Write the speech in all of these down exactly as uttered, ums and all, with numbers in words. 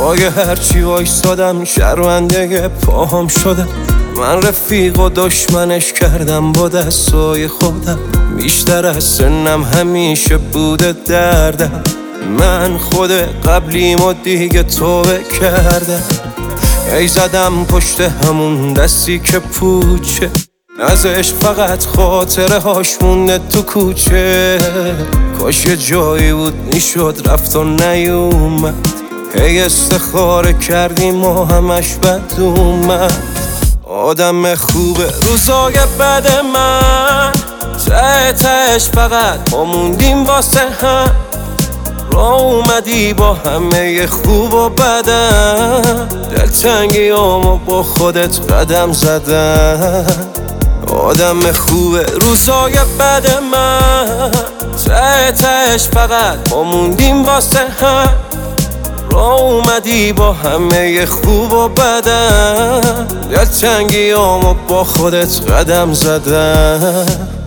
پای هرچی وایستادم شرمنده پاهم شده. من رفیق و دشمنش کردم با دستای خودم. بیشتر از سنم همیشه بوده دردم. من خود قبلیم و دیگه توبه کردم. ای زدم پشت همون دستی که پوچه، ازش فقط خاطره هاش مونده تو کوچه. کاش یه جایی بود میشد رفت و نیومد. هی استخاره کردیم و همش بد اومد. آدم خوبه روزای بد من، ته تهش فقط ما موندیم واسه هم. راه اومدی با همه خوب و بدم، دلتنگی همو با خودت قدم زدم. آدم خوبه روزای بد من، ته تهش فقط ما موندیم واسه هم. راه اومدی با همه خوب و بدم، دلتنگی همو با خودت قدم زدم.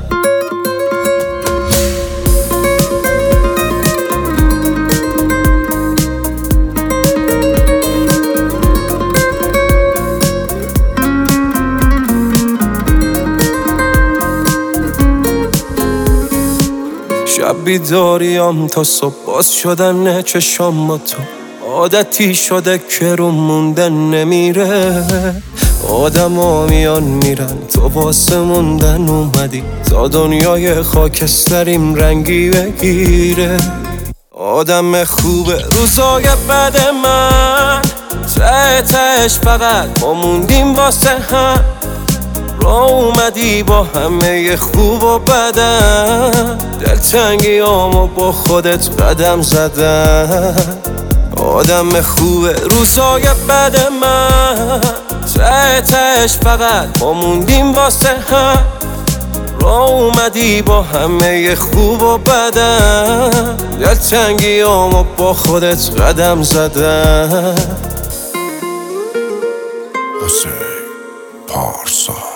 شب بیداریم تا صبح باز شدن چشام با تو. عادتی شده که رو موندن نمیره. آدم ها میان میرن تو واسه موندن اومدی. تا دنیای خاکستریم رنگی بگیره. آدم خوبه روزای بد من، ته تهش فقط ما موندیم واسه هم. راه اومدی با همه خوب و بدم، دلتنگی همو با خودت قدم زدم. آدم خوبه روزای بد من، ته تهش فقط ما موندیم واسه هم. راه اومدی با همه خوب و بدم، دلتنگی همو با خودت قدم زدم. حسین پارسا.